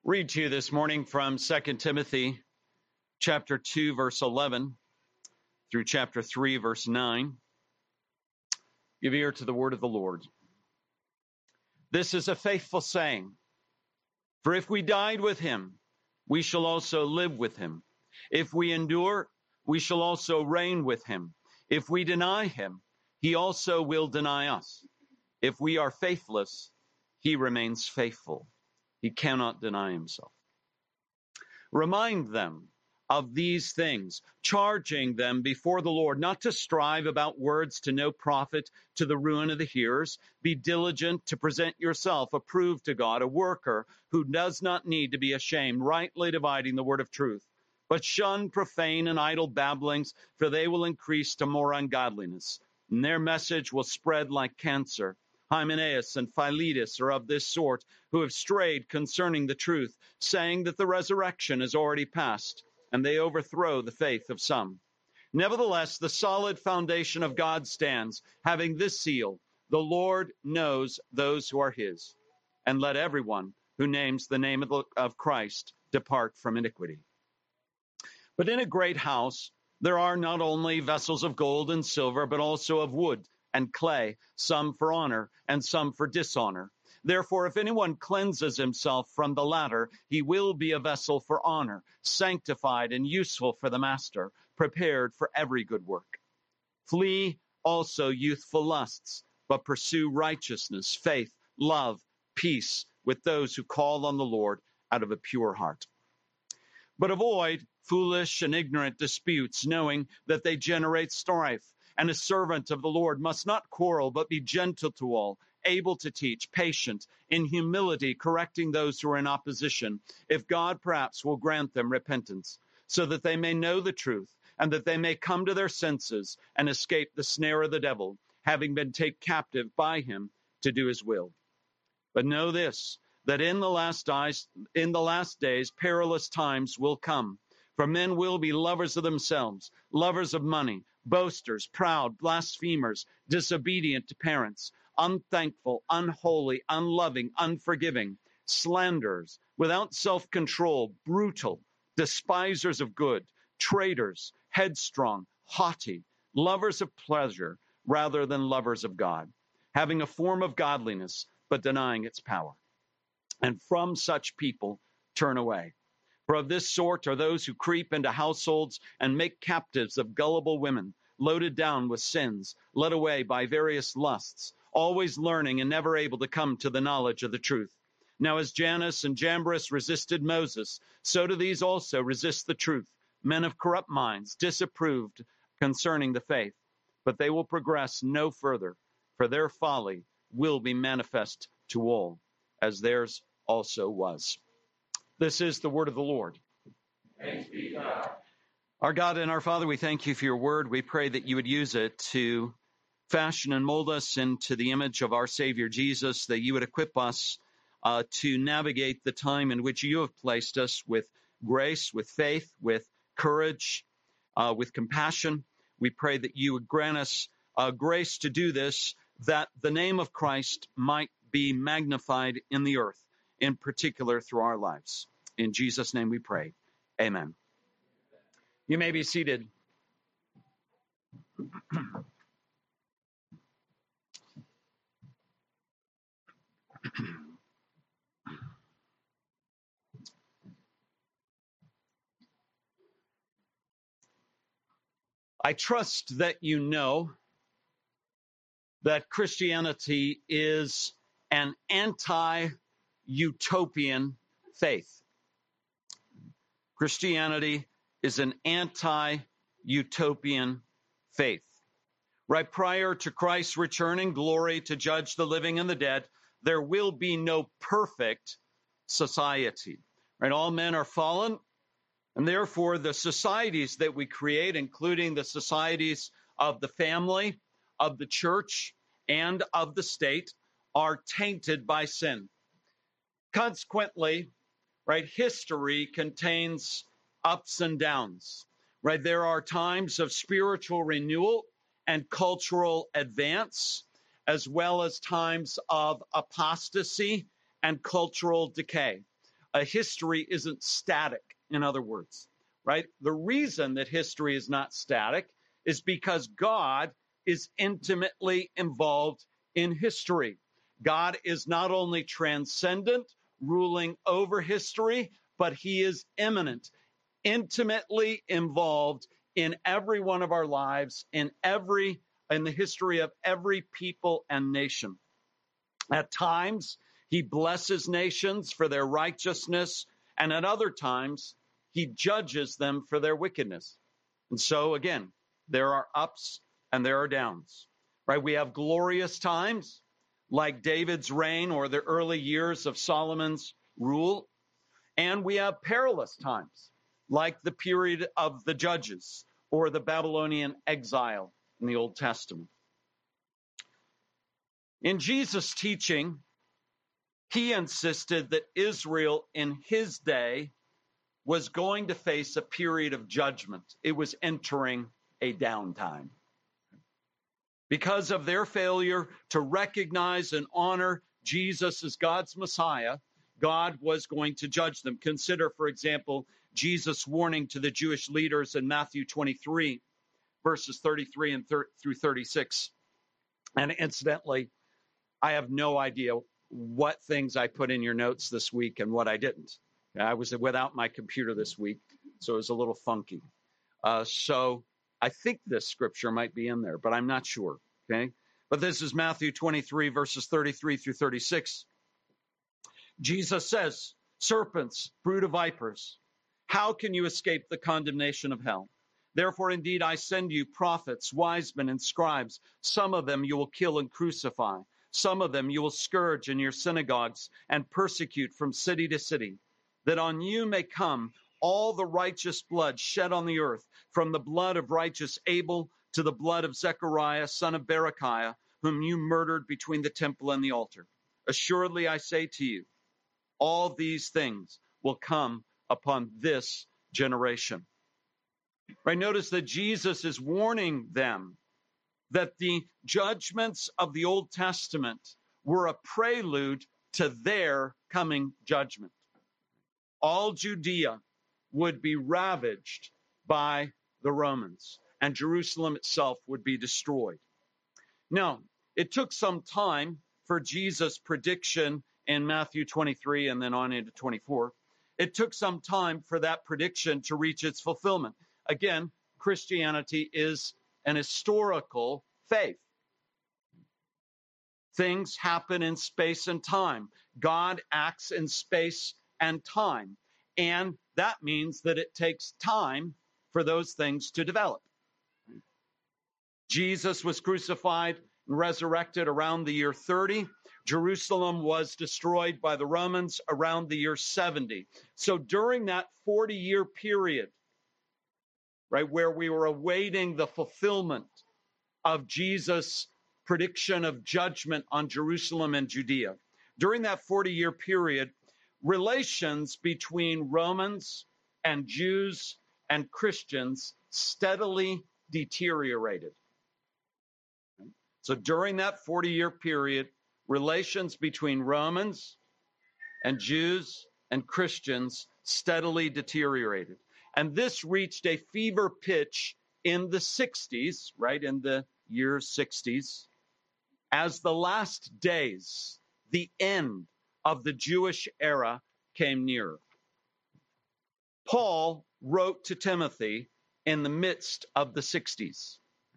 Read to you this morning from 2 Timothy chapter 2, verse 11 through chapter 3, verse 9. Give ear to the word of the Lord. This is a faithful saying, for if we died with him, we shall also live with him. If we endure, we shall also reign with him. If we deny him, he also will deny us. If we are faithless, he remains faithful. He cannot deny himself. Remind them of these things, charging them before the Lord not to strive about words to no profit, to the ruin of the hearers. Be diligent to present yourself approved to God, a worker who does not need to be ashamed, rightly dividing the word of truth. But shun profane and idle babblings, for they will increase to more ungodliness, and their message will spread like cancer. Hymenaeus and Philetus are of this sort, who have strayed concerning the truth, saying that the resurrection is already past, and they overthrow the faith of some. Nevertheless, the solid foundation of God stands, having this seal: the Lord knows those who are his. And let everyone who names the name of Christ depart from iniquity. But in a great house there are not only vessels of gold and silver, but also of wood and clay, some for honor and some for dishonor. Therefore, if anyone cleanses himself from the latter, he will be a vessel for honor, sanctified and useful for the master, prepared for every good work. Flee also youthful lusts, but pursue righteousness, faith, love, peace with those who call on the Lord out of a pure heart. But avoid foolish and ignorant disputes, knowing that they generate strife. And a servant of the Lord must not quarrel, but be gentle to all, able to teach, patient, in humility, correcting those who are in opposition, if God perhaps will grant them repentance, so that they may know the truth, and that they may come to their senses and escape the snare of the devil, having been taken captive by him to do his will. But know this, that in the last days, perilous times will come. For men will be lovers of themselves, lovers of money, boasters, proud, blasphemers, disobedient to parents, unthankful, unholy, unloving, unforgiving, slanderers, without self-control, brutal, despisers of good, traitors, headstrong, haughty, lovers of pleasure rather than lovers of God, having a form of godliness, but denying its power. And from such people turn away. For of this sort are those who creep into households and make captives of gullible women, loaded down with sins, led away by various lusts, always learning and never able to come to the knowledge of the truth. Now as Jannes and Jambres resisted Moses, so do these also resist the truth, men of corrupt minds, disapproved concerning the faith. But they will progress no further, for their folly will be manifest to all, as theirs also was. This is the word of the Lord. Thanks be to God. Our God and our Father, we thank you for your word. We pray that you would use it to fashion and mold us into the image of our Savior Jesus, that you would equip us to navigate the time in which you have placed us with grace, with faith, with courage, with compassion. We pray that you would grant us grace to do this, that the name of Christ might be magnified in the earth, in particular through our lives. In Jesus' name we pray. Amen. You may be seated. I trust that you know that Christianity is an anti-utopian faith. Christianity is an anti-utopian faith. Right prior to Christ's return in glory to judge the living and the dead, there will be no perfect society. Right? All men are fallen, and therefore the societies that we create, including the societies of the family, of the church, and of the state, are tainted by sin. Consequently, right, history contains ups and downs. Right? There are times of spiritual renewal and cultural advance, as well as times of apostasy and cultural decay. A history isn't static, in other words, right? The reason that history is not static is because God is intimately involved in history. God is not only transcendent, ruling over history, but he is immanent, intimately involved in every one of our lives, in the history of every people and nation. At times, he blesses nations for their righteousness, and at other times, he judges them for their wickedness. And so, again, there are ups and there are downs, right? We have glorious times like David's reign or the early years of Solomon's rule, and we have perilous times like the period of the Judges or the Babylonian exile in the Old Testament. In Jesus' teaching, he insisted that Israel in his day was going to face a period of judgment. It was entering a downtime. Because of their failure to recognize and honor Jesus as God's Messiah, God was going to judge them. Consider, for example, Jesus' warning to the Jewish leaders in Matthew 23, verses 33 and through 36. And incidentally, I have no idea what things I put in your notes this week and what I didn't. I was without my computer this week, so it was a little funky. So I think this scripture might be in there, but I'm not sure, okay? But this is Matthew 23, verses 33 through 36. Jesus says, serpents, brood of vipers, how can you escape the condemnation of hell? Therefore, indeed, I send you prophets, wise men, and scribes. Some of them you will kill and crucify. Some of them you will scourge in your synagogues and persecute from city to city, that on you may come all the righteous blood shed on the earth, from the blood of righteous Abel to the blood of Zechariah, son of Berechiah, whom you murdered between the temple and the altar. Assuredly, I say to you, all these things will come upon this generation. Right? Notice that Jesus is warning them that the judgments of the Old Testament were a prelude to their coming judgment. All Judea would be ravaged by the Romans, and Jerusalem itself would be destroyed. Now, it took some time for Jesus' prediction in Matthew 23 and then on into 24. It took some time for that prediction to reach its fulfillment. Again, Christianity is an historical faith. Things happen in space and time. God acts in space and time. And that means that it takes time for those things to develop. Jesus was crucified and resurrected around the year 30. Jerusalem was destroyed by the Romans around the year 70. So during that 40-year period, right, where we were awaiting the fulfillment of Jesus' prediction of judgment on Jerusalem and Judea, during that 40-year period, relations between Romans and Jews and Christians steadily deteriorated. So during that 40-year period, relations between Romans and Jews and Christians steadily deteriorated. And this reached a fever pitch in the 60s, right, in the year 60s, as the last days, the end of the Jewish era came nearer. Paul wrote to Timothy in the midst of the 60s.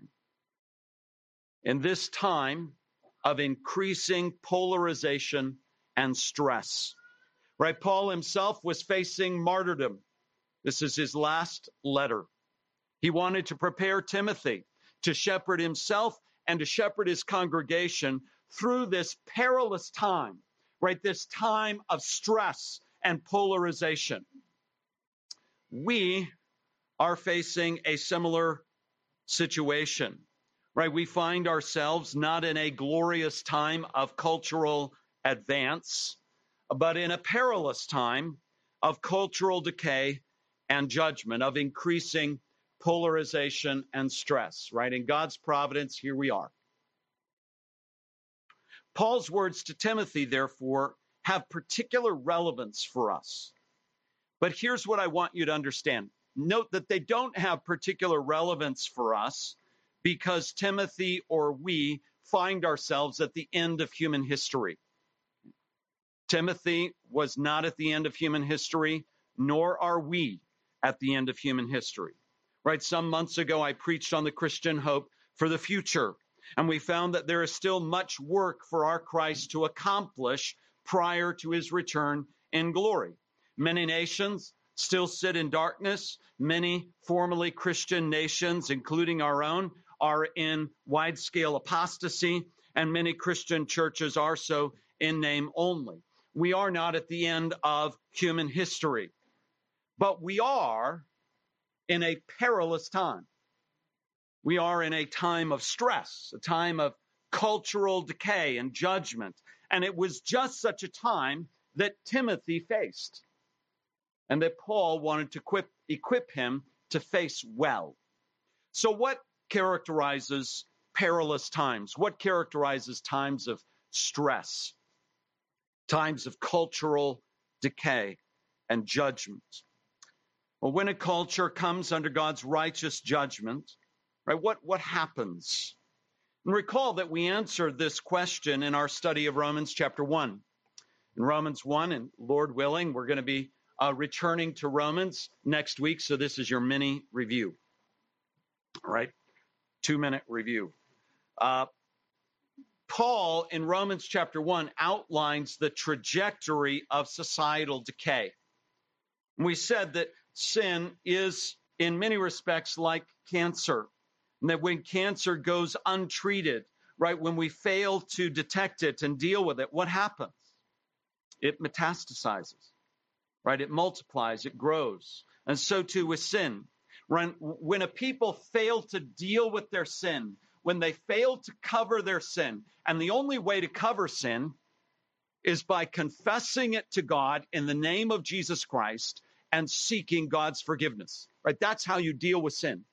In this time of increasing polarization and stress, right? Paul himself was facing martyrdom. This is his last letter. He wanted to prepare Timothy to shepherd himself and to shepherd his congregation through this perilous time, right? This time of stress and polarization. We are facing a similar situation, right? We find ourselves not in a glorious time of cultural advance, but in a perilous time of cultural decay and judgment, of increasing polarization and stress, right? In God's providence, here we are. Paul's words to Timothy, therefore, have particular relevance for us. But here's what I want you to understand. Note that they don't have particular relevance for us because Timothy or we find ourselves at the end of human history. Timothy was not at the end of human history, nor are we at the end of human history. Right? Some months ago, I preached on the Christian hope for the future, and we found that there is still much work for our Christ to accomplish prior to his return in glory. Many nations still sit in darkness. Many formerly Christian nations, including our own, are in wide-scale apostasy, and many Christian churches are so in name only. We are not at the end of human history, but we are in a perilous time. We are in a time of stress, a time of cultural decay and judgment, and it was just such a time that Timothy faced, and that Paul wanted to equip him to face well. So what characterizes perilous times? What characterizes times of stress, times of cultural decay and judgment? Well, when a culture comes under God's righteous judgment, right, what happens? And recall that we answered this question in our study of Romans chapter 1. In Romans 1, and Lord willing, we're going to be returning to Romans next week, so this is your mini review. All right, 2-minute review. Paul, in Romans chapter 1, outlines the trajectory of societal decay. And we said that sin is, in many respects, like cancer, and that when cancer goes untreated, right, when we fail to detect it and deal with it, what happens? It metastasizes, right? It multiplies, it grows. And so too with sin. When a people fail to deal with their sin, when they fail to cover their sin, and the only way to cover sin is by confessing it to God in the name of Jesus Christ and seeking God's forgiveness, right? That's how you deal with sin.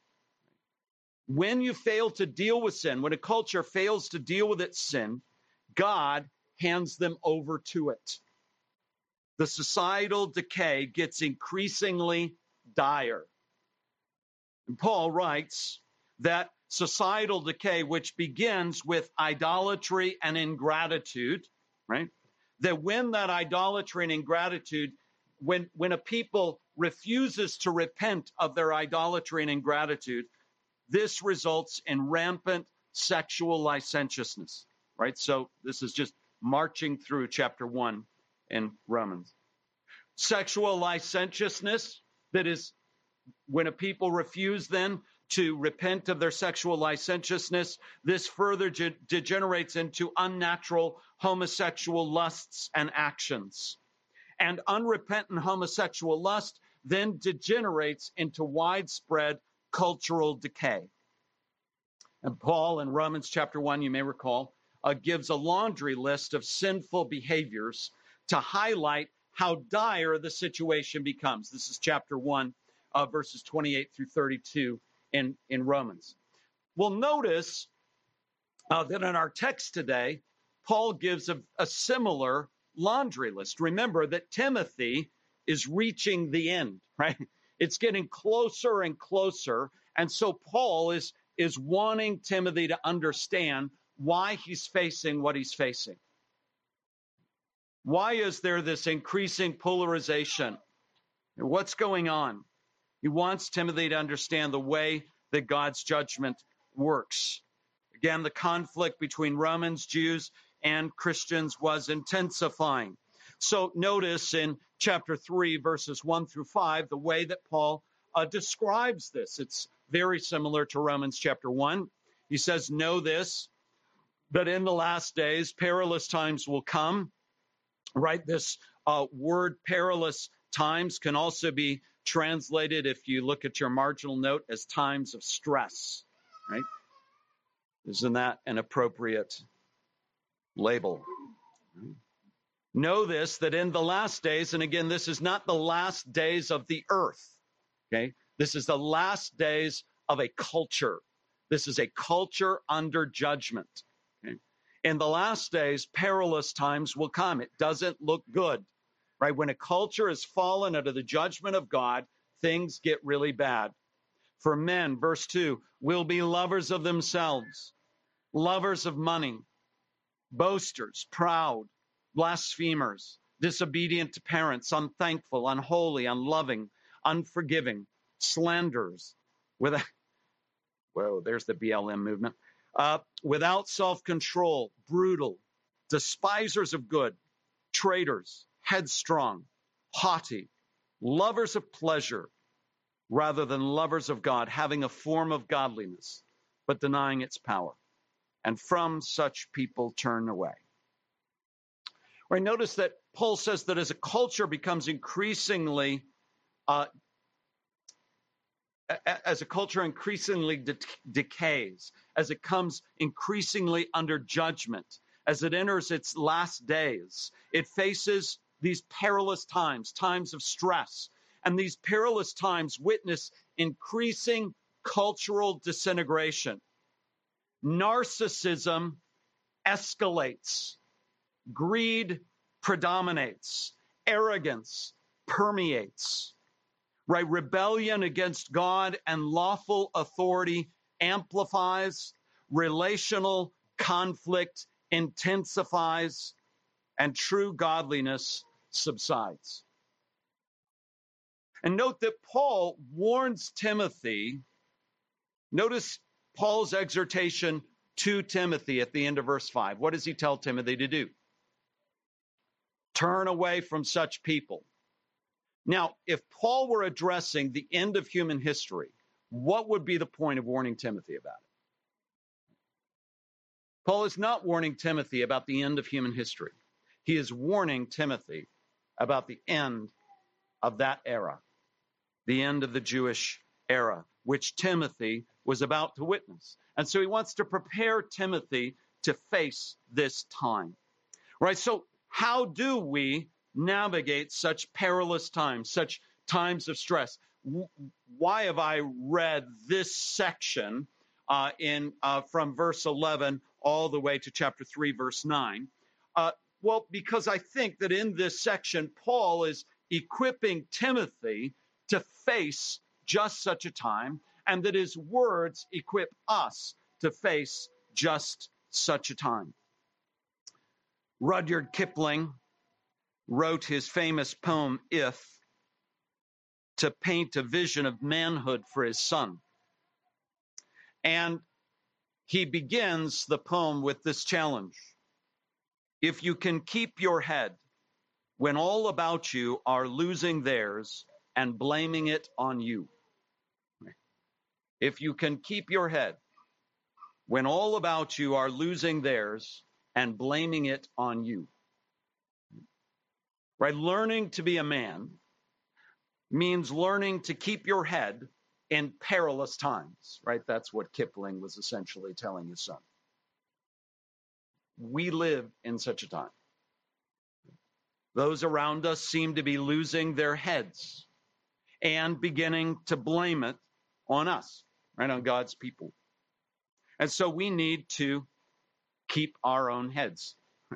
When you fail to deal with sin, when a culture fails to deal with its sin, God hands them over to it. The societal decay gets increasingly dire. And Paul writes that societal decay, which begins with idolatry and ingratitude, right? That when that idolatry and ingratitude, when a people refuses to repent of their idolatry and ingratitude, this results in rampant sexual licentiousness, right? So this is just marching through chapter 1 in Romans. Sexual licentiousness, that is, when a people refuse then to repent of their sexual licentiousness, this further degenerates into unnatural homosexual lusts and actions. And unrepentant homosexual lust then degenerates into widespread cultural decay. And Paul in Romans chapter 1, you may recall, gives a laundry list of sinful behaviors to highlight how dire the situation becomes. This is chapter 1, verses 28 through 32 in Romans. Well, notice that in our text today, Paul gives a similar laundry list. Remember that Timothy is reaching the end, right? It's getting closer and closer. And so Paul is wanting Timothy to understand why he's facing what he's facing. Why is there this increasing polarization? What's going on? He wants Timothy to understand the way that God's judgment works. Again, the conflict between Romans, Jews, and Christians was intensifying. So notice in chapter 3, verses 1 through 5, the way that Paul describes this. It's very similar to Romans chapter 1. He says, know this, that in the last days, perilous times will come. Right? This word perilous times can also be translated, if you look at your marginal note, as times of stress. Right? Isn't that an appropriate label? Know this, that in the last days, and again, this is not the last days of the earth. Okay? This is the last days of a culture. This is a culture under judgment. Okay? In the last days, perilous times will come. It doesn't look good, right? When a culture has fallen under the judgment of God, things get really bad. For men, verse 2, will be lovers of themselves, lovers of money, boasters, proud, blasphemers, disobedient to parents, unthankful, unholy, unloving, unforgiving, slanderers, there's the BLM movement, without self-control, brutal, despisers of good, traitors, headstrong, haughty, lovers of pleasure rather than lovers of God, having a form of godliness, but denying its power. And from such people turn away. Right, notice that Paul says that as a culture becomes increasingly decays, as it comes increasingly under judgment, as it enters its last days, it faces these perilous times, times of stress. And these perilous times witness increasing cultural disintegration. Narcissism escalates. Greed predominates. Arrogance permeates. Right? Rebellion against God and lawful authority amplifies. Relational conflict intensifies. And true godliness subsides. And note that Paul warns Timothy. Notice Paul's exhortation to Timothy at the end of verse 5. What does he tell Timothy to do? Turn away from such people. Now, if Paul were addressing the end of human history, what would be the point of warning Timothy about it? Paul is not warning Timothy about the end of human history. He is warning Timothy about the end of that era, the end of the Jewish era, which Timothy was about to witness. And so he wants to prepare Timothy to face this time. Right? So how do we navigate such perilous times, such times of stress? Why have I read this section from verse 11 all the way to chapter 3, verse 9? Well, because I think that in this section, Paul is equipping Timothy to face just such a time, and that his words equip us to face just such a time. Rudyard Kipling wrote his famous poem, If, to paint a vision of manhood for his son. And he begins the poem with this challenge. If you can keep your head when all about you are losing theirs and blaming it on you. If you can keep your head when all about you are losing theirs and blaming it on you. Right? Learning to be a man means learning to keep your head in perilous times, right? That's what Kipling was essentially telling his son. We live in such a time. Those around us seem to be losing their heads and beginning to blame it on us, right? On God's people. And so we need to keep our own heads.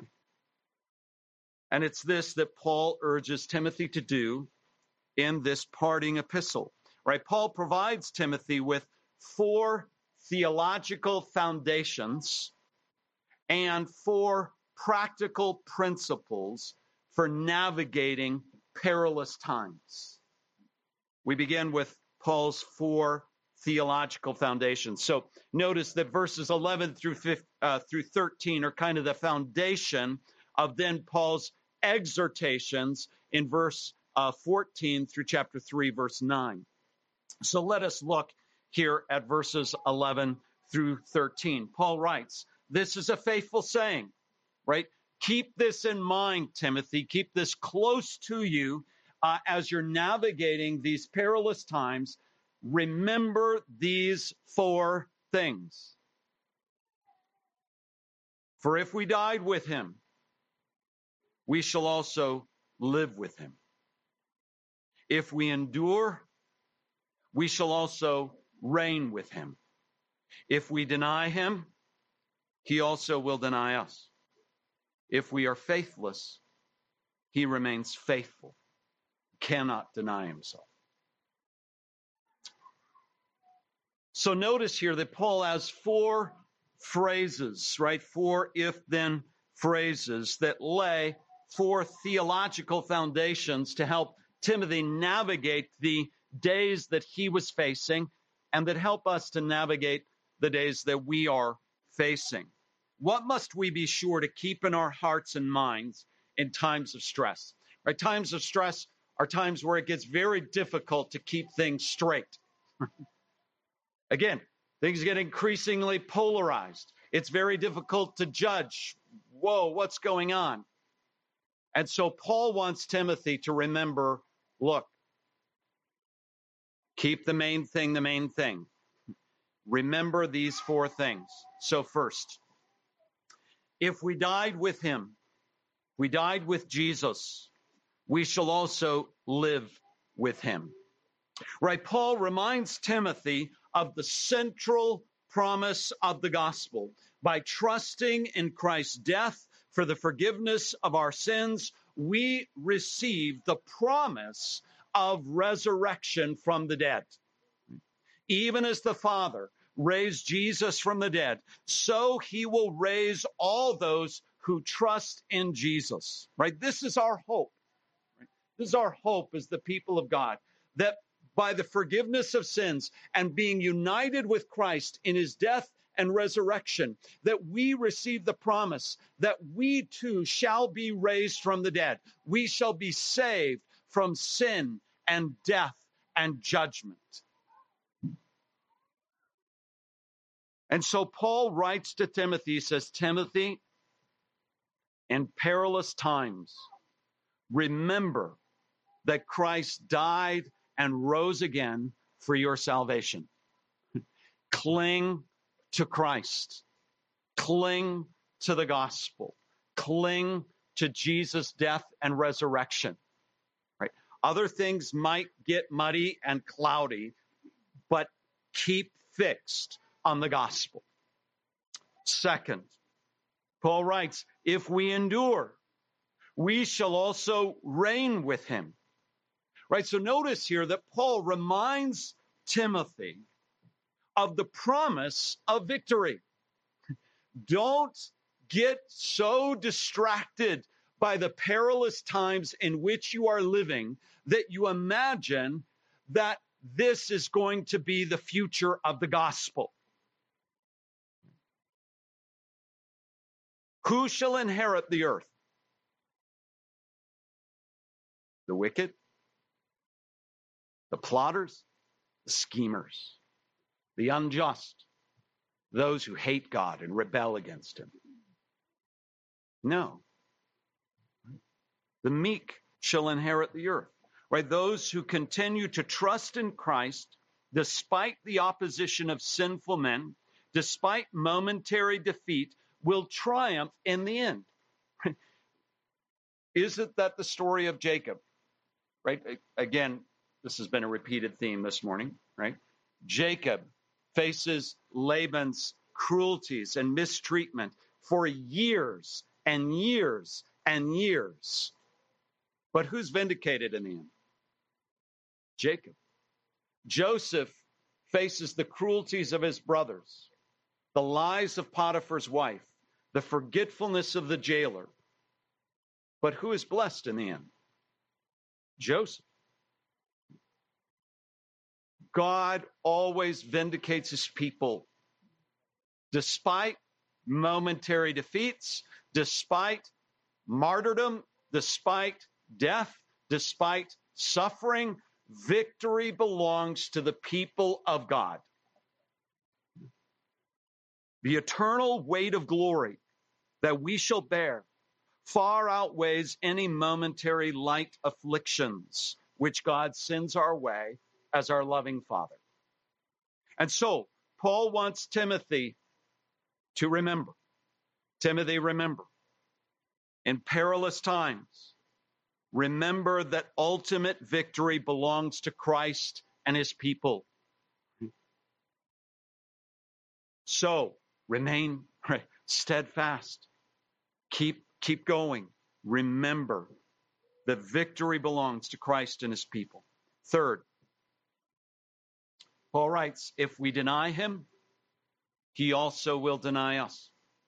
And it's this that Paul urges Timothy to do in this parting epistle, right? Paul provides Timothy with 4 theological foundations and 4 practical principles for navigating perilous times. We begin with Paul's 4 theological foundations. So notice that verses 11 through 13 are kind of the foundation of then Paul's exhortations in verse 14 through chapter 3, verse 9. So let us look here at verses 11 through 13. Paul writes, this is a faithful saying, right? Keep this in mind, Timothy. Keep this close to you as you're navigating these perilous times. Remember these 4 things. For if we died with him, we shall also live with him. If we endure, we shall also reign with him. If we deny him, he also will deny us. If we are faithless, he remains faithful, cannot deny himself. So notice here that Paul has four phrases, right? Four if-then phrases that lay four theological foundations to help Timothy navigate the days that he was facing and that help us to navigate the days that we are facing. What must we be sure to keep in our hearts and minds in times of stress? Right? Times of stress are times where it gets very difficult to keep things straight. Again, things get increasingly polarized. It's very difficult to judge, what's going on? And so Paul wants Timothy to remember, look, keep the main thing the main thing. Remember these four things. So first, if we died with him, we died with Jesus, we shall also live with him. Right? Paul reminds Timothy of the central promise of the gospel. By trusting in Christ's death for the forgiveness of our sins, we receive the promise of resurrection from the dead. Even as the Father raised Jesus from the dead, so he will raise all those who trust in Jesus. Right? This is our hope. Right? This is our hope as the people of God, that by the forgiveness of sins and being united with Christ in his death and resurrection, that we receive the promise that we too shall be raised from the dead. We shall be saved from sin and death and judgment. And so Paul writes to Timothy, he says, Timothy, in perilous times, remember that Christ died and rose again for your salvation. Cling to Christ. Cling to the gospel. Cling to Jesus' death and resurrection. Right? Other things might get muddy and cloudy, but keep fixed on the gospel. Second, Paul writes, if we endure, we shall also reign with him. Right, so notice here that Paul reminds Timothy of the promise of victory. Don't get so distracted by the perilous times in which you are living that you imagine that this is going to be the future of the gospel. Who shall inherit the earth? The wicked? The plotters, the schemers, the unjust, those who hate God and rebel against him. No. The meek shall inherit the earth. Right? Those who continue to trust in Christ despite the opposition of sinful men, despite momentary defeat, will triumph in the end. Isn't that the story of Jacob? Right? Again, this has been a repeated theme this morning, right? Jacob faces Laban's cruelties and mistreatment for years and years and years. But who's vindicated in the end? Jacob. Joseph faces the cruelties of his brothers, the lies of Potiphar's wife, the forgetfulness of the jailer. But who is blessed in the end? Joseph. God always vindicates his people despite momentary defeats, despite martyrdom, despite death, despite suffering. Victory belongs to the people of God. The eternal weight of glory that we shall bear far outweighs any momentary light afflictions which God sends our way as our loving Father. And so, Paul wants Timothy to remember. Timothy, remember. In perilous times, remember that ultimate victory belongs to Christ and his people. So, remain Steadfast. Keep going. Remember, the victory belongs to Christ and his people. Third, Paul writes, if we deny him, he also will deny us.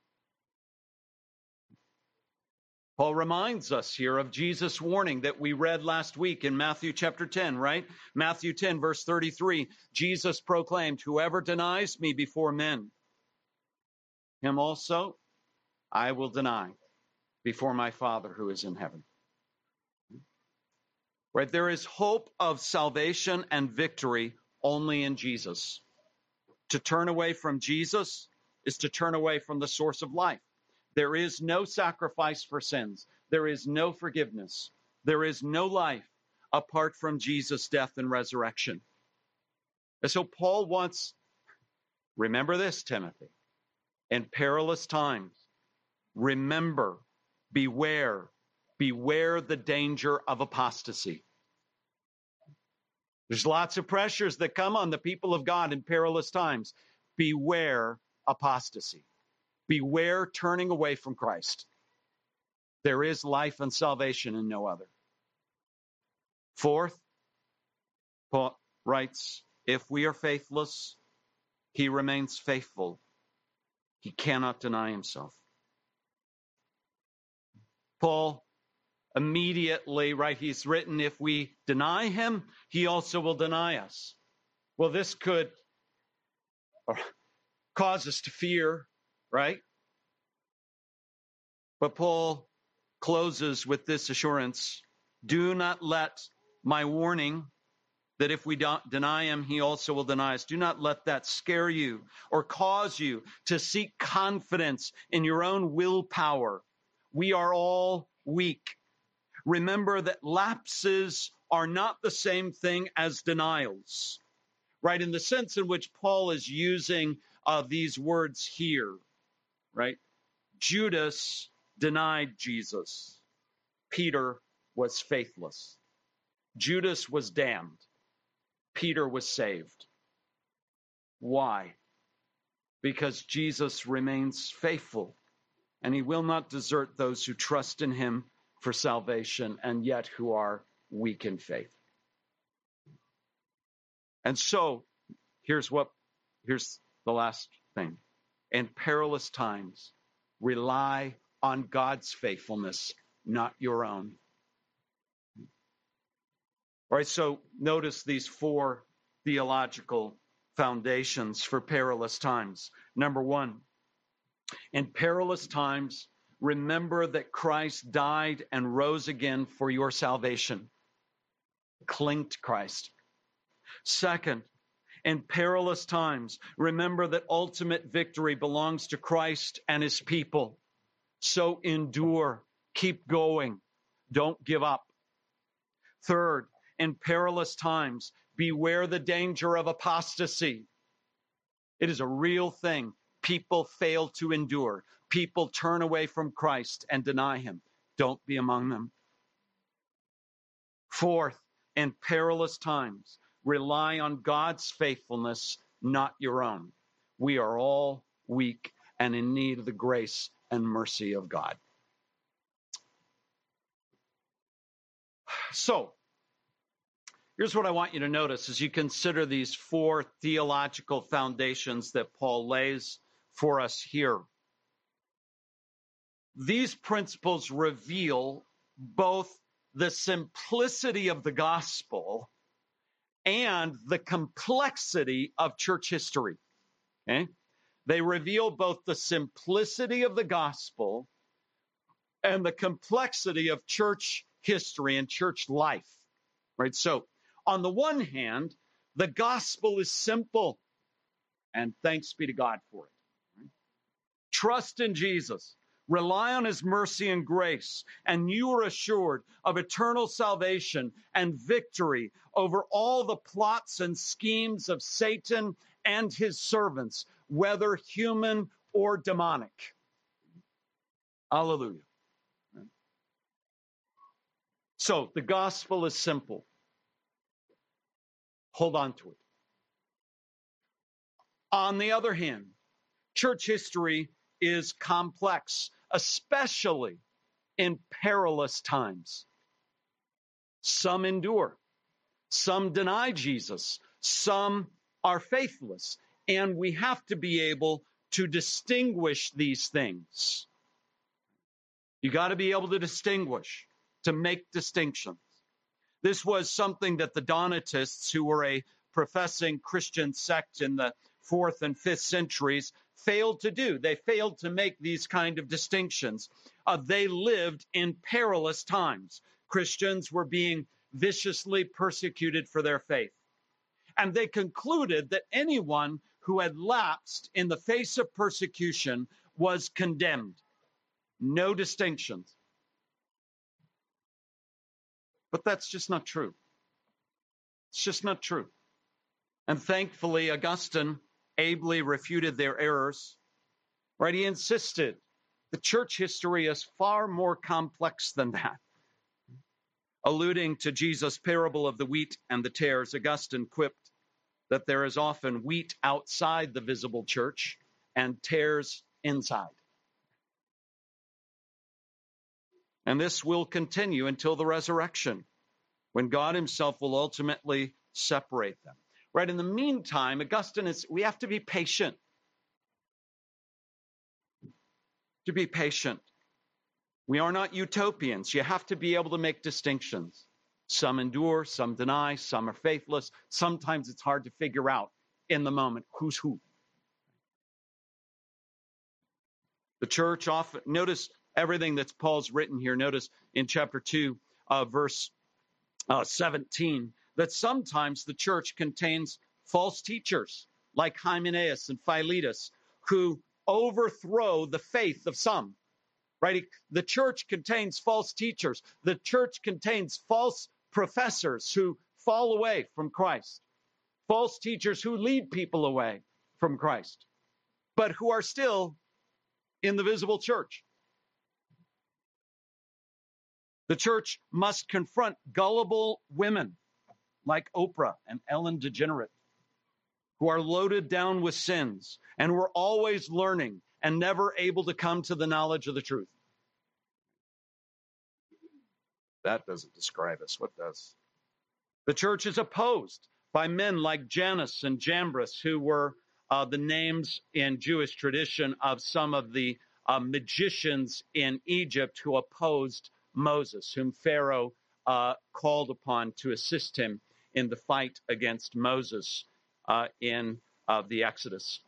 Paul reminds us here of Jesus' warning that we read last week in Matthew chapter 10, right? Matthew 10, verse 33, Jesus proclaimed, whoever denies me before men, him also I will deny before my Father who is in heaven. Right? There is hope of salvation and victory only in Jesus. To turn away from Jesus is to turn away from the source of life. There is no sacrifice for sins. There is no forgiveness. There is no life apart from Jesus' death and resurrection. And so Paul wants, remember this, Timothy, in perilous times, remember, beware the danger of apostasy. There's lots of pressures that come on the people of God in perilous times. Beware apostasy. Beware turning away from Christ. There is life and salvation in no other. Fourth, Paul writes, if we are faithless, he remains faithful. He cannot deny himself. Paul immediately, right, he's written, if we deny him, he also will deny us. Well, this could cause us to fear, right? But Paul closes with this assurance, do not let my warning that if we don't deny him, he also will deny us. Do not let that scare you or cause you to seek confidence in your own willpower. We are all weak. Remember that lapses are not the same thing as denials, right? In the sense in which Paul is using these words here, right? Judas denied Jesus. Peter was faithless. Judas was damned. Peter was saved. Why? Because Jesus remains faithful, and he will not desert those who trust in him for salvation and yet who are weak in faith. And so, here's the last thing. In perilous times, rely on God's faithfulness, not your own. All right, so notice these four theological foundations for perilous times. Number one, in perilous times, remember that Christ died and rose again for your salvation. Cling to Christ. Second, in perilous times, remember that ultimate victory belongs to Christ and his people. So endure, keep going, don't give up. Third, in perilous times, beware the danger of apostasy. It is a real thing. People fail to endure. People turn away from Christ and deny him. Don't be among them. Fourth, in perilous times, rely on God's faithfulness, not your own. We are all weak and in need of the grace and mercy of God. So, here's what I want you to notice as you consider these four theological foundations that Paul lays for us here. These principles reveal both the simplicity of the gospel and the complexity of church history. Okay? They reveal both the simplicity of the gospel and the complexity of church history and church life. Right? So, on the one hand, the gospel is simple, and thanks be to God for it. Right? Trust in Jesus. Rely on his mercy and grace, and you are assured of eternal salvation and victory over all the plots and schemes of Satan and his servants, whether human or demonic. Hallelujah. So, the gospel is simple. Hold on to it. On the other hand, church history is complex, especially in perilous times. Some endure, some deny Jesus, some are faithless, and we have to be able to distinguish these things. You got to be able to distinguish, to make distinctions. This was something that the Donatists, who were a professing Christian sect in the 4th and 5th centuries, failed to do. They failed to make these kind of distinctions. They lived in perilous times. Christians were being viciously persecuted for their faith. And they concluded that anyone who had lapsed in the face of persecution was condemned. No distinctions. But that's just not true. It's just not true. And thankfully, Augustine ably refuted their errors. Right? He insisted the church history is far more complex than that. Alluding to Jesus' parable of the wheat and the tares, Augustine quipped that there is often wheat outside the visible church and tares inside. And this will continue until the resurrection, when God himself will ultimately separate them. Right? In the meantime, we have to be patient. To be patient. We are not utopians. You have to be able to make distinctions. Some endure, some deny, some are faithless. Sometimes it's hard to figure out in the moment who's who. The church often, notice everything that Paul's written here. Notice in chapter 2, verse 17, that sometimes the church contains false teachers like Hymenaeus and Philetus who overthrow the faith of some. Right? The church contains false teachers. The church contains false professors who fall away from Christ. False teachers who lead people away from Christ, but who are still in the visible church. The church must confront gullible women like Oprah and Ellen DeGeneres, who are loaded down with sins and who are always learning and never able to come to the knowledge of the truth. That doesn't describe us. What does? The church is opposed by men like Jannes and Jambres, who were the names in Jewish tradition of some of the magicians in Egypt who opposed Moses, whom Pharaoh called upon to assist him in the fight against Moses in the Exodus.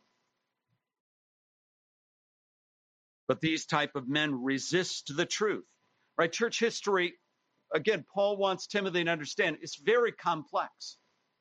But these type of men resist the truth. Right? Church history, again, Paul wants Timothy to understand, it's very complex.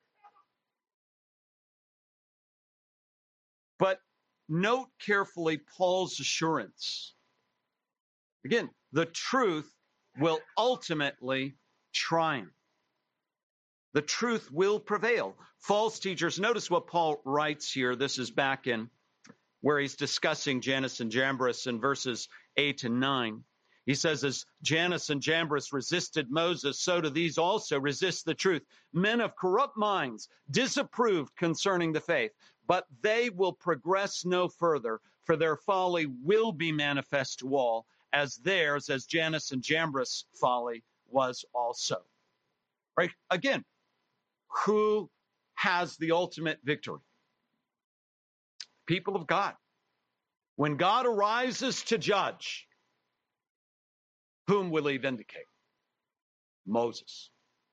But note carefully Paul's assurance. Again, the truth will ultimately triumph. The truth will prevail. False teachers, notice what Paul writes here. This is back in where he's discussing Jannes and Jambres in verses 8 and 9. He says, as Jannes and Jambres resisted Moses, so do these also resist the truth. Men of corrupt minds, disapproved concerning the faith, but they will progress no further, for their folly will be manifest to all, as theirs, as Jannes and Jambres' folly was also. Right? Again, who has the ultimate victory? People of God. When God arises to judge, whom will he vindicate? Moses,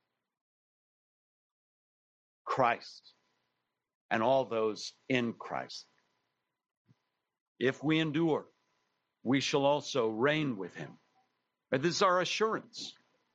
Christ, and all those in Christ. If we endure, we shall also reign with him. This is our assurance.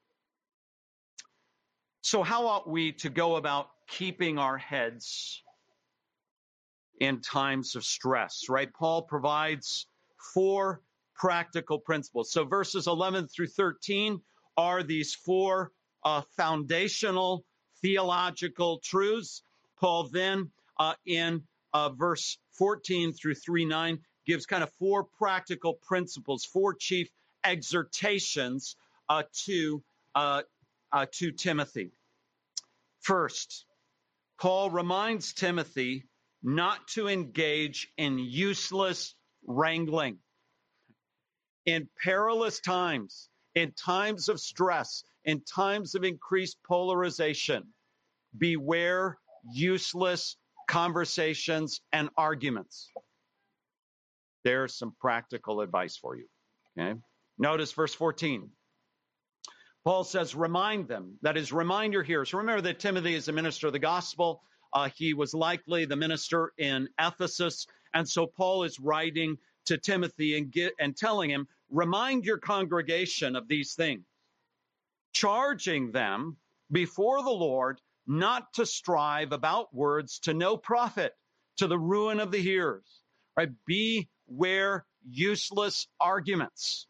So how ought we to go about keeping our heads in times of stress, right? Paul provides 4 practical principles. So verses 11 through 13 are these 4 foundational theological truths. Paul then in verse 14 through 3:9 gives kind of 4 practical principles, 4 chief exhortations to Timothy. First, Paul reminds Timothy not to engage in useless wrangling. In perilous times, in times of stress, in times of increased polarization, beware useless conversations and arguments. There's some practical advice for you. Okay? Notice verse 14. Paul says, remind them. That is, reminder here. So remember that Timothy is a minister of the gospel. He was likely the minister in Ephesus. And so Paul is writing to Timothy and telling him, remind your congregation of these things, charging them before the Lord not to strive about words to no profit, to the ruin of the hearers. Right? Beware useless arguments.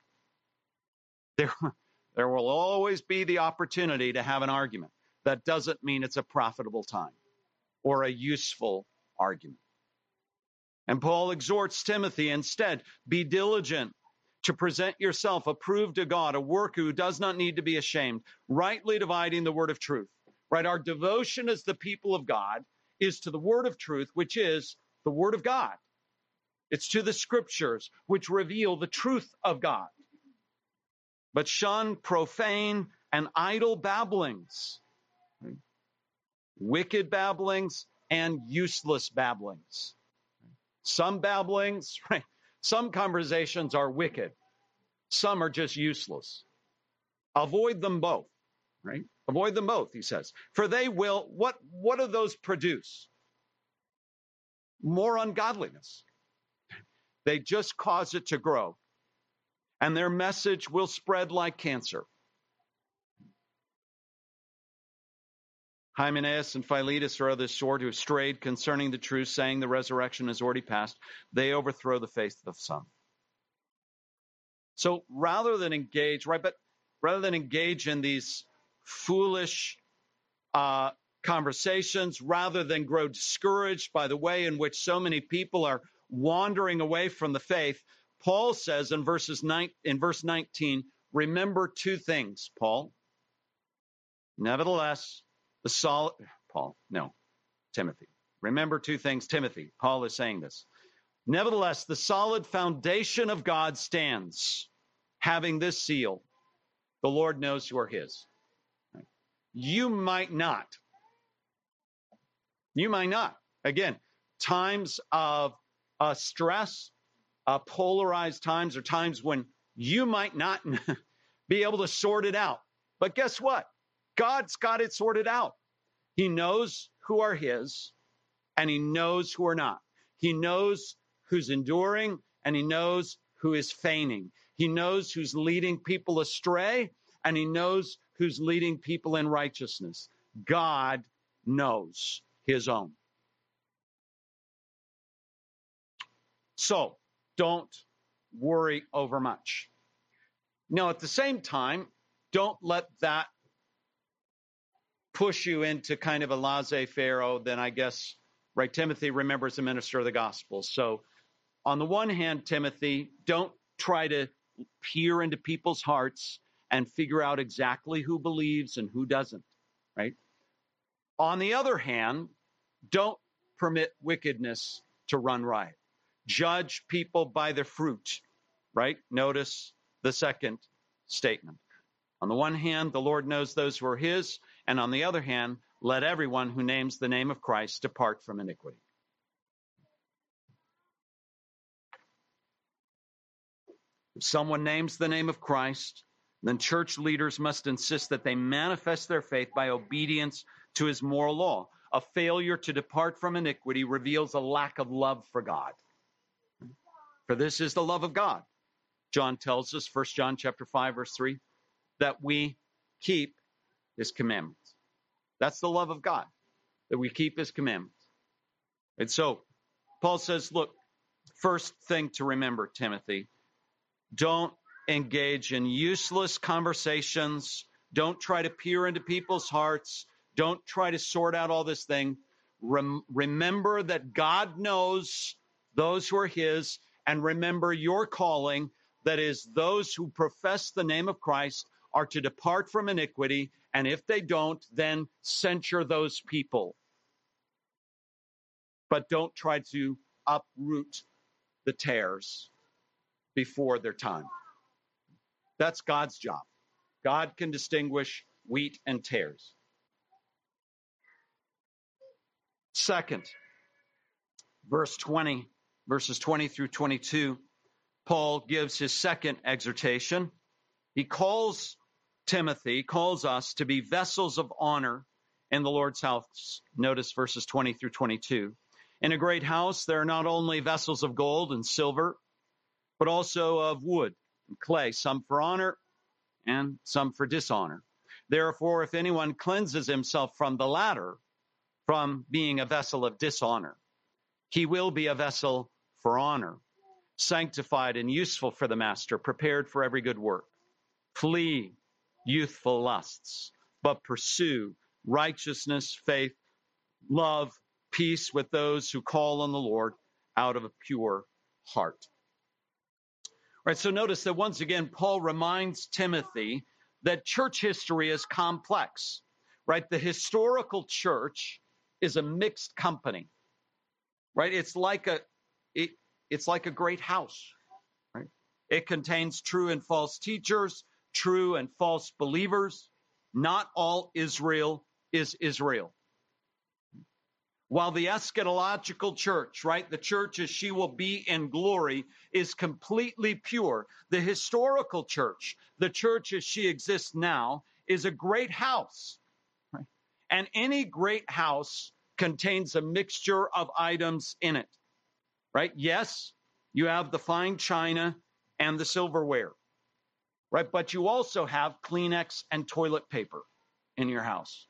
There will always be the opportunity to have an argument. That doesn't mean it's a profitable time or a useful argument. And Paul exhorts Timothy instead, be diligent to present yourself approved to God, a worker who does not need to be ashamed, rightly dividing the word of truth. Right? Our devotion as the people of God is to the word of truth, which is the word of God. It's to the scriptures, which reveal the truth of God. But shun profane and idle babblings, wicked babblings and useless babblings. Some babblings, right? Some conversations are wicked. Some are just useless. Avoid them both, right? Avoid them both, he says. For they will, what do those produce? More ungodliness. They just cause it to grow. And their message will spread like cancer. Hymenaeus and Philetus are of this sort who strayed concerning the truth, saying the resurrection has already passed. They overthrow the faith of some. So rather than engage in these foolish conversations, rather than grow discouraged by the way in which so many people are wandering away from the faith, Paul says in verse 19, remember two things, Paul. Nevertheless, Timothy. Remember two things, Timothy. Paul is saying this. Nevertheless, the solid foundation of God stands, having this seal. The Lord knows who are his. You might not. Again, times of stress, polarized times, or times when you might not be able to sort it out. But guess what? God's got it sorted out. He knows who are his, and he knows who are not. He knows who's enduring, and he knows who is feigning. He knows who's leading people astray, and he knows who's leading people in righteousness. God knows his own. So, don't worry over much. Now, at the same time, don't let that push you into kind of a laissez-faire. Then I guess, right, Timothy, remember, is a minister of the gospel. So on the one hand, Timothy, don't try to peer into people's hearts and figure out exactly who believes and who doesn't, right? On the other hand, don't permit wickedness to run riot. Judge people by their fruit, right? Notice the second statement. On the one hand, the Lord knows those who are his, and on the other hand, let everyone who names the name of Christ depart from iniquity. If someone names the name of Christ, then church leaders must insist that they manifest their faith by obedience to his moral law. A failure to depart from iniquity reveals a lack of love for God. For this is the love of God. John tells us, 1 John chapter 5, verse 3, that we keep his commandments. That's the love of God, that we keep his commandments. And so Paul says, look, first thing to remember, Timothy, don't engage in useless conversations. Don't try to peer into people's hearts. Don't try to sort out all this thing. Remember that God knows those who are his, and remember your calling, that is, those who profess the name of Christ are to depart from iniquity, and if they don't, then censure those people. But don't try to uproot the tares before their time. That's God's job. God can distinguish wheat and tares. Second, verses 20 through 22, Paul gives his second exhortation. He calls us to be vessels of honor in the Lord's house. Notice verses 20 through 22. In a great house, there are not only vessels of gold and silver, but also of wood and clay, some for honor and some for dishonor. Therefore, if anyone cleanses himself from the latter, from being a vessel of dishonor, he will be a vessel for honor, sanctified and useful for the master, prepared for every good work. Flee youthful lusts, but pursue righteousness, faith, love, peace with those who call on the Lord out of a pure heart. All right, so notice that once again, Paul reminds Timothy that church history is complex, right? The historical church is a mixed company, right? It's like a great house, right? It contains true and false teachers, true and false believers. Not all Israel is Israel. While the eschatological church, right, the church as she will be in glory, is completely pure, the historical church, the church as she exists now, is a great house. Right? And any great house contains a mixture of items in it. Right? Yes, you have the fine china and the silverware. Right? But you also have Kleenex and toilet paper in your house.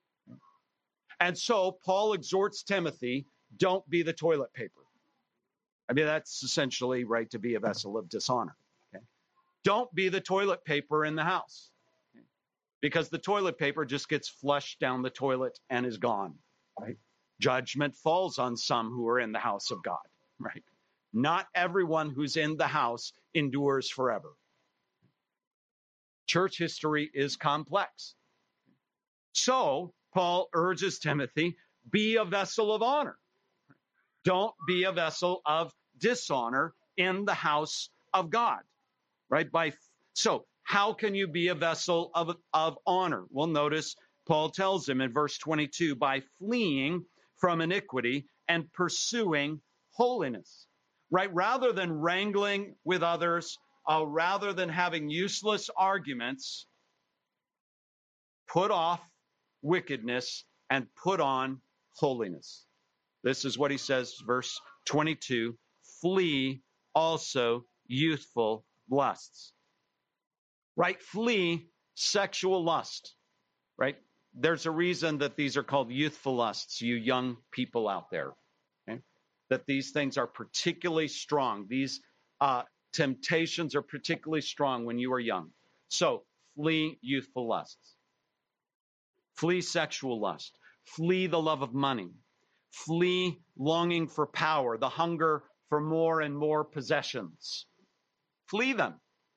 And so Paul exhorts Timothy, don't be the toilet paper. I mean, that's essentially, right, to be a vessel of dishonor. Okay? Don't be the toilet paper in the house. Okay? Because the toilet paper just gets flushed down the toilet and is gone. Right? Judgment falls on some who are in the house of God. Right? Not everyone who's in the house endures forever. Church history is complex. So Paul urges Timothy, be a vessel of honor. Don't be a vessel of dishonor in the house of God. Right? So how can you be a vessel of honor? Well, notice Paul tells him in verse 22, by fleeing from iniquity and pursuing holiness. Right? Rather than wrangling with others, rather than having useless arguments, put off wickedness and put on holiness. This is what he says, verse 22, flee also youthful lusts. Right? Flee sexual lust. Right? There's a reason that these are called youthful lusts, you young people out there. Okay? That these things are particularly strong. These temptations are particularly strong when you are young. So flee youthful lusts. Flee sexual lust. Flee the love of money. Flee longing for power, the hunger for more and more possessions. Flee them.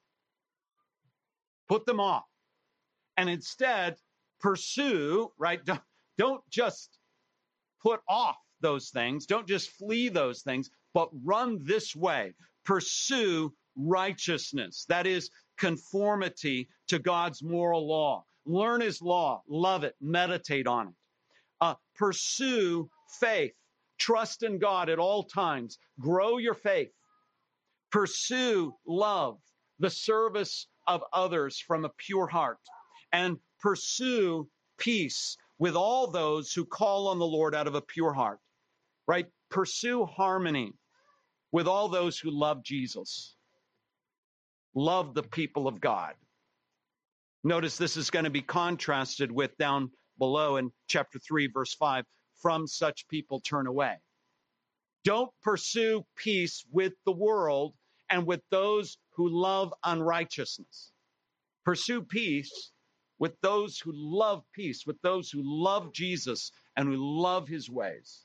Put them off. And instead, pursue, right? Don't just put off those things. Don't just flee those things, but run this way. Pursue righteousness. That is conformity to God's moral law. Learn his law, love it, meditate on it. Pursue faith, trust in God at all times, grow your faith. Pursue love, the service of others from a pure heart, and pursue peace with all those who call on the Lord out of a pure heart, right? Pursue harmony with all those who love Jesus, love the people of God. Notice this is going to be contrasted with down below in chapter 3, verse 5, from such people turn away. Don't pursue peace with the world and with those who love unrighteousness. Pursue peace with those who love peace, with those who love Jesus and who love his ways.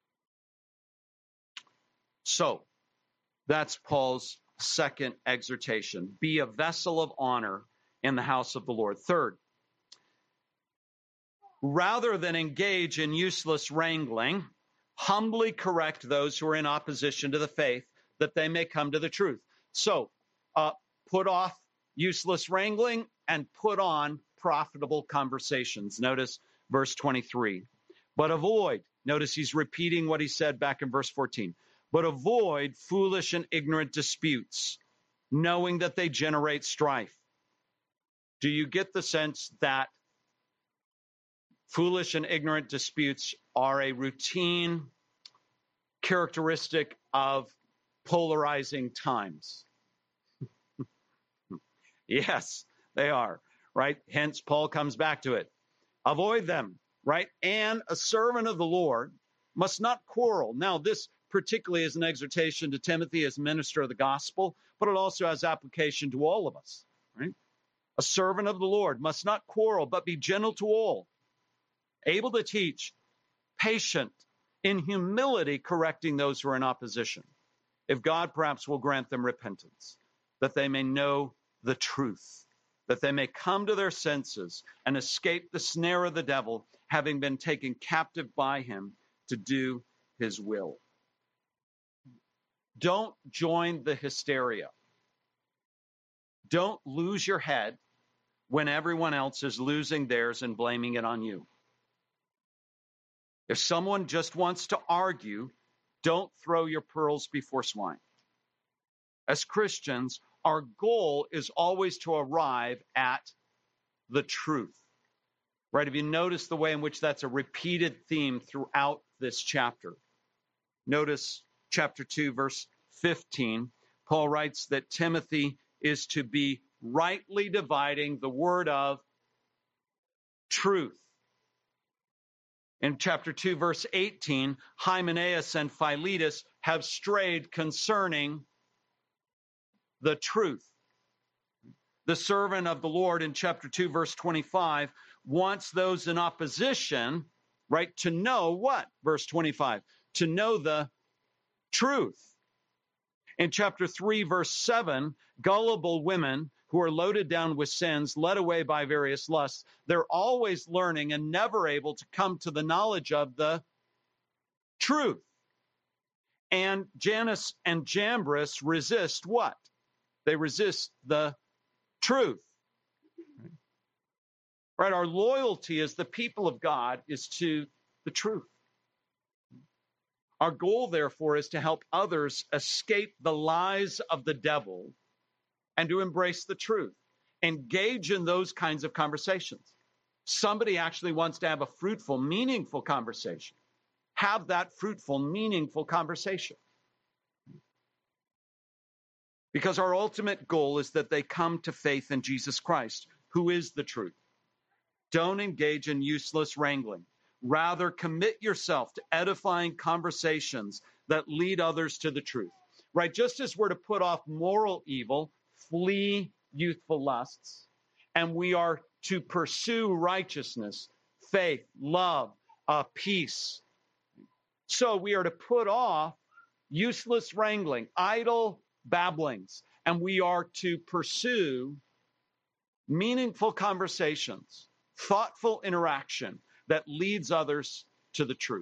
So, that's Paul's second exhortation. Be a vessel of honor in the house of the Lord. Third, rather than engage in useless wrangling, humbly correct those who are in opposition to the faith, that they may come to the truth. So put off useless wrangling and put on profitable conversations. Notice verse 23. But avoid, notice he's repeating what he said back in verse 14. But avoid foolish and ignorant disputes, knowing that they generate strife. Do you get the sense that foolish and ignorant disputes are a routine characteristic of polarizing times? Yes, they are, right? Hence, Paul comes back to it. Avoid them, right? And a servant of the Lord must not quarrel. Now, this particularly is an exhortation to Timothy as minister of the gospel, but it also has application to all of us, right? A servant of the Lord must not quarrel, but be gentle to all, able to teach, patient, in humility correcting those who are in opposition, if God perhaps will grant them repentance, that they may know the truth, that they may come to their senses and escape the snare of the devil, having been taken captive by him to do his will. Don't join the hysteria. Don't lose your head when everyone else is losing theirs and blaming it on you. If someone just wants to argue, don't throw your pearls before swine. As Christians, our goal is always to arrive at the truth, right? If you notice the way in which that's a repeated theme throughout this chapter. Notice chapter 2, verse 15. Paul writes that Timothy is to be rightly dividing the word of truth. In chapter 2, verse 18, Hymenaeus and Philetus have strayed concerning the truth. The servant of the Lord in chapter 2, verse 25, wants those in opposition, right, to know what? Verse 25, to know the truth. In chapter 3, verse 7, gullible women who are loaded down with sins, led away by various lusts, they're always learning and never able to come to the knowledge of the truth. And Jannes and Jambres resist what? They resist the truth. Right? Our loyalty as the people of God is to the truth. Our goal, therefore, is to help others escape the lies of the devil and to embrace the truth. Engage in those kinds of conversations. Somebody actually wants to have a fruitful, meaningful conversation. Have that fruitful, meaningful conversation. Because our ultimate goal is that they come to faith in Jesus Christ, who is the truth. Don't engage in useless wrangling. Rather, commit yourself to edifying conversations that lead others to the truth. Right? Just as we're to put off moral evil, flee youthful lusts, and we are to pursue righteousness, faith, love, peace. So we are to put off useless wrangling, idle babblings, and we are to pursue meaningful conversations, thoughtful interaction that leads others to the truth.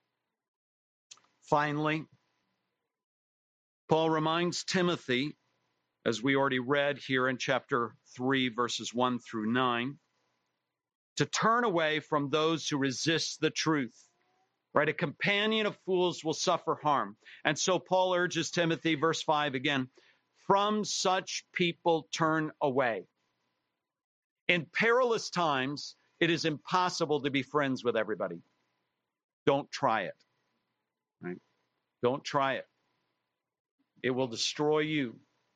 Finally, Paul reminds Timothy, as we already read here in chapter 3, verses 1 through 9, to turn away from those who resist the truth. Right? A companion of fools will suffer harm. And so Paul urges Timothy, verse 5 again, from such people turn away. In perilous times, it is impossible to be friends with everybody. Don't try it. Right? Don't try it. It will destroy you.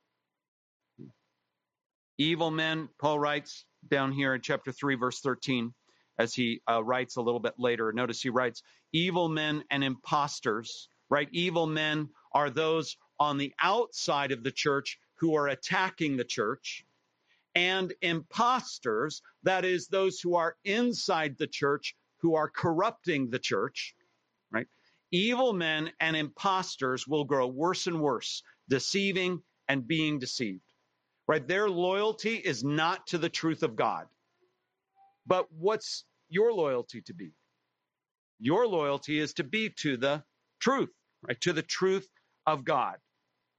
Evil men, Paul writes down here in chapter 3, verse 13, as he writes a little bit later. Notice he writes, evil men and impostors, right? Evil men are those on the outside of the church who are attacking the church. And impostors, that is, those who are inside the church who are corrupting the church, right? Evil men and impostors will grow worse and worse, deceiving and being deceived, right? Their loyalty is not to the truth of God. But what's your loyalty to be? Your loyalty is to be to the truth, right? To the truth of God.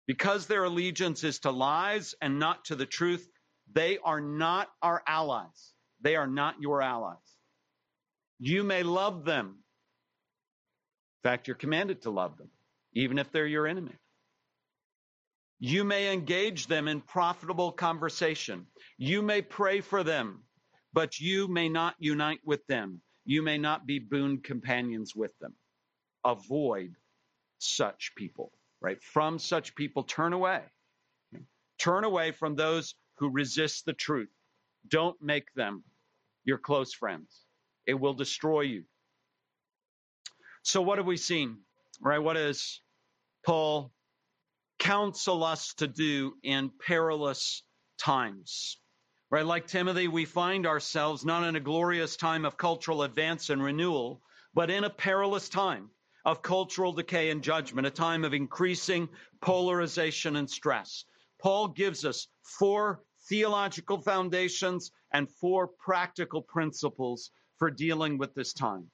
Because their allegiance is to lies and not to the truth, they are not our allies. They are not your allies. You may love them. In fact, you're commanded to love them, even if they're your enemy. You may engage them in profitable conversation. You may pray for them, but you may not unite with them. You may not be boon companions with them. Avoid such people, right? From such people, turn away. Turn away from those who resist the truth. Don't make them your close friends. It will destroy you. So what have we seen, right? What does Paul counsel us to do in perilous times? Right, like Timothy, we find ourselves not in a glorious time of cultural advance and renewal, but in a perilous time of cultural decay and judgment, a time of increasing polarization and stress. Paul gives us 4 theological foundations and 4 practical principles for dealing with this time.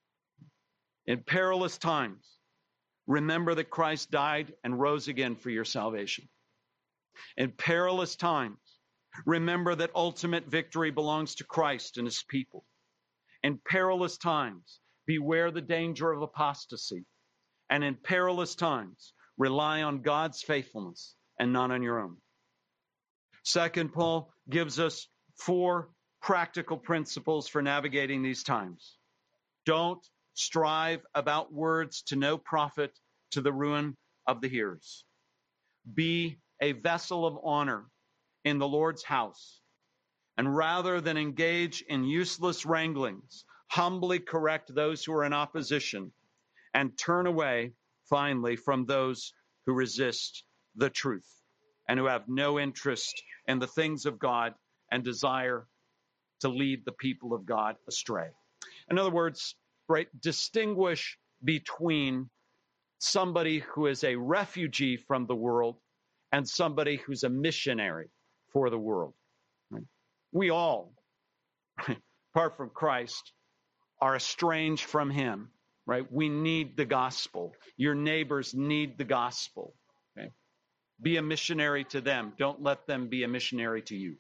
In perilous times, remember that Christ died and rose again for your salvation. In perilous times, remember that ultimate victory belongs to Christ and his people. In perilous times, beware the danger of apostasy. And in perilous times, rely on God's faithfulness and not on your own. Second, Paul gives us 4 practical principles for navigating these times. Don't strive about words to no profit, to the ruin of the hearers. Be a vessel of honor in the Lord's house, and rather than engage in useless wranglings, humbly correct those who are in opposition, and turn away, finally, from those who resist the truth and who have no interest in the things of God and desire to lead the people of God astray. In other words, right, distinguish between somebody who is a refugee from the world and somebody who's a missionary for the world. Right? We all, apart from Christ, are estranged from him, right? We need the gospel. Your neighbors need the gospel. Okay? Be a missionary to them. Don't let them be a missionary to you.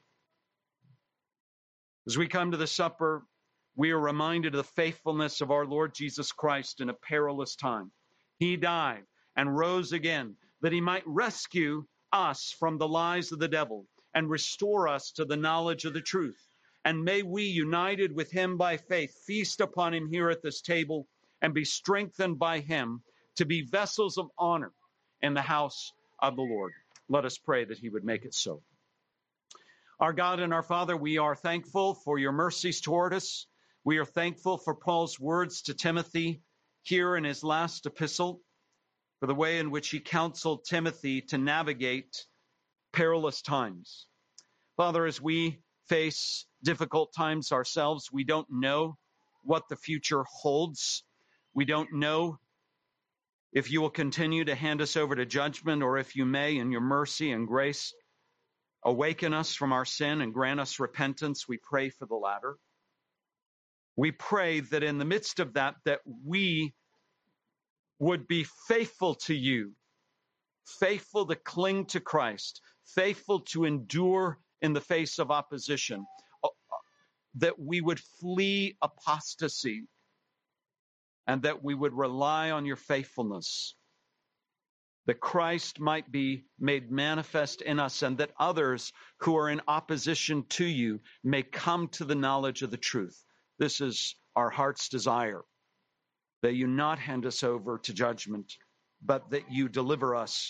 As we come to the supper, we are reminded of the faithfulness of our Lord Jesus Christ in a perilous time. He died and rose again that he might rescue us from the lies of the devil and restore us to the knowledge of the truth. And may we, united with him by faith, feast upon him here at this table and be strengthened by him to be vessels of honor in the house of the Lord. Let us pray that he would make it so. Our God and our Father, we are thankful for your mercies toward us. We are thankful for Paul's words to Timothy here in his last epistle, for the way in which he counseled Timothy to navigate perilous times. Father, as we face difficult times ourselves, we don't know what the future holds. We don't know if you will continue to hand us over to judgment, or if you may, in your mercy and grace, awaken us from our sin and grant us repentance. We pray for the latter. We pray that in the midst of that we would be faithful to you, faithful to cling to Christ, faithful to endure in the face of opposition, that we would flee apostasy, and that we would rely on your faithfulness, that Christ might be made manifest in us, and that others who are in opposition to you may come to the knowledge of the truth. This is our heart's desire, that you not hand us over to judgment, but that you deliver us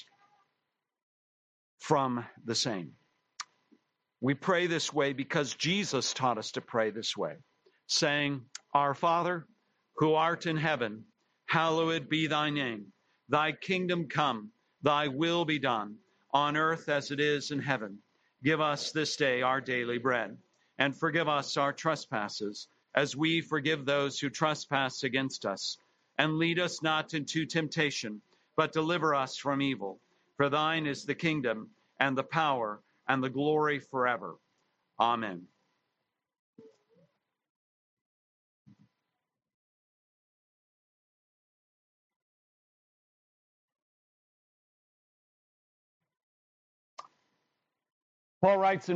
from the same. We pray this way because Jesus taught us to pray this way, saying, Our Father, who art in heaven, hallowed be thy name. Thy kingdom come, thy will be done, on earth as it is in heaven. Give us this day our daily bread, and forgive us our trespasses, as we forgive those who trespass against us. And lead us not into temptation, but deliver us from evil. For thine is the kingdom, and the power, and the glory forever. Amen. Paul writes in